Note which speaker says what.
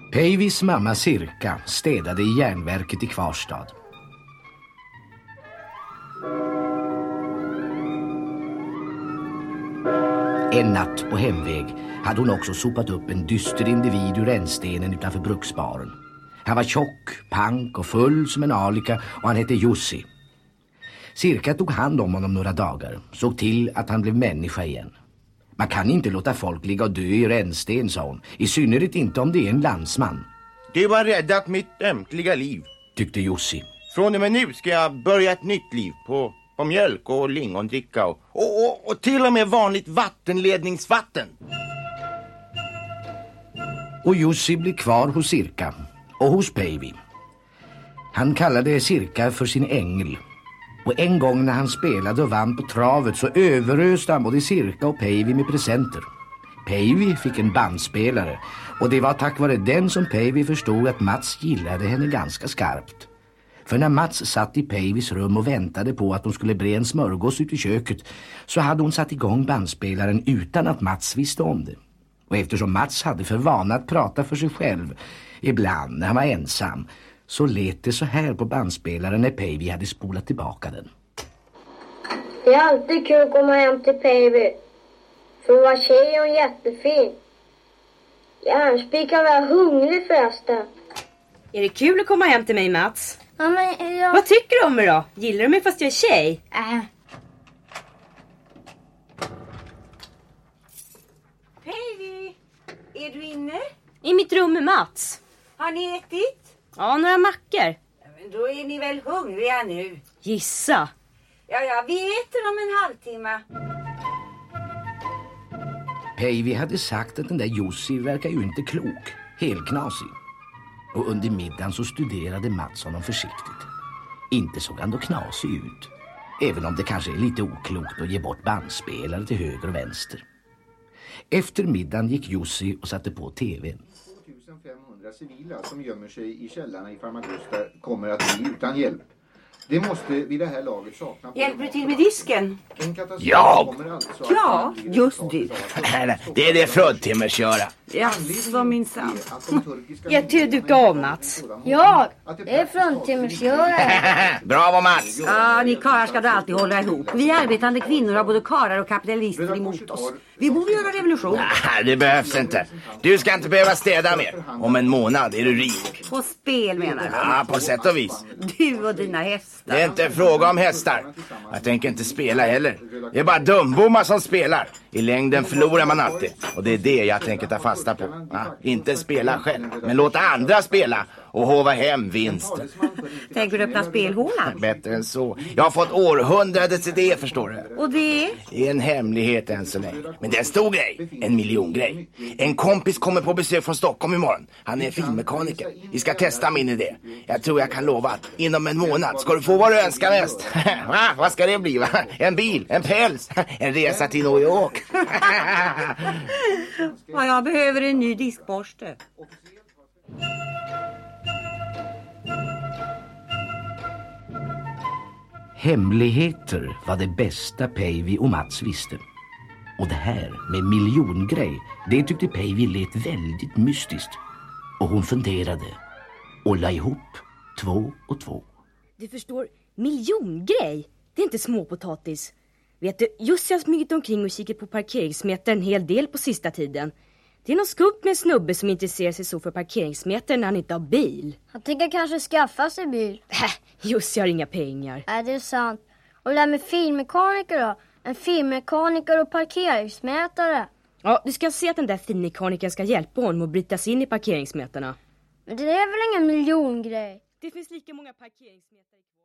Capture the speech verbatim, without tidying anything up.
Speaker 1: Päivis mamma Sirka städade i järnverket i Kvarstad. En natt på hemväg hade hon också sopat upp en dyster individ ur rännstenen utanför bruksbaren. Han var tjock, pank och full som en alika och han hette Jussi. Sirka tog hand om honom några dagar, såg till att han blev människa igen. Man kan inte låta folk ligga och dö i rännsten, sa hon, i synnerhet inte om det är en landsman.
Speaker 2: Det var räddat mitt ömtliga liv,
Speaker 1: tyckte Jussi.
Speaker 2: Från och med nu ska jag börja ett nytt liv på, på mjölk och lingondricka och, och, och, och till och med vanligt vattenledningsvatten.
Speaker 1: Och Jussi blev kvar hos Sirka och hos Päivi. Han kallade Sirka för sin ängel. Och en gång när han spelade och vann på travet så överöste han både Sirka och Päivi med presenter. Päivi fick en bandspelare och det var tack vare den som Päivi förstod att Mats gillade henne ganska skarpt. För när Mats satt i Päivis rum och väntade på att hon skulle bre en smörgås ut i köket så hade hon satt igång bandspelaren utan att Mats visste om det. Och eftersom Mats hade för vana att prata för sig själv ibland när han var ensam så lät det så här på bandspelaren när Päivi hade spolat tillbaka den.
Speaker 3: Det är alltid kul att komma hem till Päivi. För att vara tjej och jättefin. Järnspik kan vara hungrig förresten.
Speaker 4: Är det kul att komma hem till mig, Mats?
Speaker 3: Ja, men jag...
Speaker 4: Vad tycker du om mig då? Gillar du mig fast jag är tjej?
Speaker 3: Äh.
Speaker 5: Päivi, är du inne?
Speaker 4: I mitt rum med Mats.
Speaker 5: Har ni ätit?
Speaker 4: Ja, några mackor.
Speaker 5: Ja, men då är ni väl hungriga nu?
Speaker 4: Gissa.
Speaker 5: Ja, ja, vi äter om en halvtimme.
Speaker 1: Päivi hade sagt att den där Jussi verkar ju inte klok, helt knasig. Och under middagen så studerade Mats honom försiktigt. Inte såg han då knasig ut, även om det kanske är lite oklokt att ge bort bandspelare till höger och vänster. Efter middagen gick Jussi och satte på tvn.
Speaker 6: tvåtusenfemhundra civila som gömmer sig i källarna i Farmagusta kommer att bli utan hjälp. Det måste vid det här laget sakna...
Speaker 5: Hjälper du till med disken?
Speaker 2: Jag?
Speaker 6: Alltså
Speaker 5: ja, just du.
Speaker 2: Det är det frödtimmers göra.
Speaker 5: Ja, vad minsann.
Speaker 4: Jag till duka av, Mats.
Speaker 3: Ja, det är fruntimmersgörare.
Speaker 2: Bravo, Mats.
Speaker 5: Ja, ni karlar ska då alltid hålla ihop. Vi arbetande kvinnor har både karar och kapitalister emot oss. Vi borde göra revolution.
Speaker 2: Nej, det behövs inte. Du ska inte behöva städa mer. Om en månad är du rik.
Speaker 5: På spel menar du?
Speaker 2: Ja, på sätt och vis.
Speaker 5: Du och dina hästar.
Speaker 2: Det är inte fråga om hästar. Jag tänker inte spela heller. Det är bara dumbommar som spelar. I längden förlorar man alltid. Och det är det jag tänker ta fasta på. Ja, inte spela själv, men låta andra spela och hova hem vinsten.
Speaker 5: Tänker du öppna spelhålan?
Speaker 2: Bättre än så. Jag har fått århundradets idé, förstår du.
Speaker 5: Och det?
Speaker 2: Det är en hemlighet än så länge. Men det är en stor grej. En miljongrej. En kompis kommer på besök från Stockholm imorgon. Han är filmmekaniker. Vi ska testa min idé. Jag tror jag kan lova att inom en månad ska du få vad du önskar mest. Va? Vad ska det bli, va? En bil, en päls, en resa till New York.
Speaker 5: Ja, jag behöver en ny diskborste.
Speaker 1: Hemligheter var det bästa Päivi och Mats visste. Och det här med miljongrej, det tyckte Päivi lät väldigt mystiskt. Och hon funderade och la ihop två och två.
Speaker 4: Du förstår, miljongrej, det är inte småpotatis. Vet du, just jag har smugit omkring och kikat på parkeringsmeter en hel del på sista tiden. Det är någon skupp med en snubbe som intresserar sig så för parkeringsmeter när han inte har bil.
Speaker 3: Han tänker kanske skaffa sig bil.
Speaker 4: Äh, just jag har inga pengar.
Speaker 3: Nej, det är sant. Och det där med filmmekaniker då? En filmmekaniker och parkeringsmätare.
Speaker 4: Ja, du ska se att den där filmmekanikern ska hjälpa honom att bryta sig in i parkeringsmätarna.
Speaker 3: Men det är väl ingen miljongrej?
Speaker 4: Det finns lika många parkeringsmätare.